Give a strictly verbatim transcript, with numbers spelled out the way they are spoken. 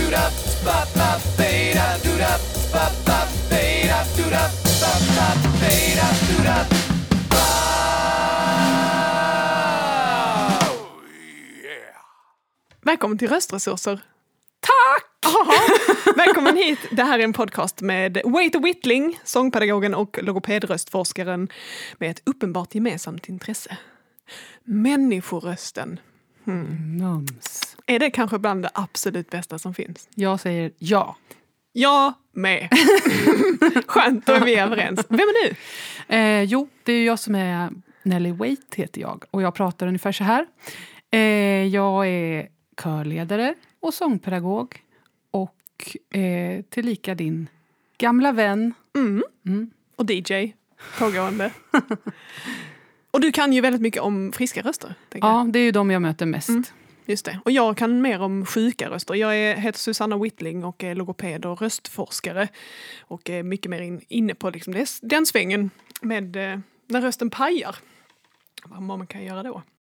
Välkommen till Röstresurser. Tack! Aha. Välkommen hit. Det här är en podcast med Waiter Whitling, sångpedagogen och logopedröstforskaren med ett uppenbart gemensamt intresse. Människorösten. Hmm. Mums. Är det kanske bland det absolut bästa som finns? Jag säger ja. Jag med. Skönt, då är vi överens. Vem är du? Eh, jo, det är jag som är Nelly Waite heter jag. Och jag pratar ungefär så här. Eh, jag är körledare och sångpedagog. Och eh, tillika din gamla vän. Mm. Mm. Och D J, pågående. Och du kan ju väldigt mycket om friska röster. Ja, jag. Det är ju de jag möter mest. Mm. Just det. Och jag kan mer om sjuka röster. Jag är, heter Susanna Whitling och är logoped och röstforskare. Och är mycket mer in, inne på liksom des, den svängen med eh, när rösten pajar. Vad man kan göra då.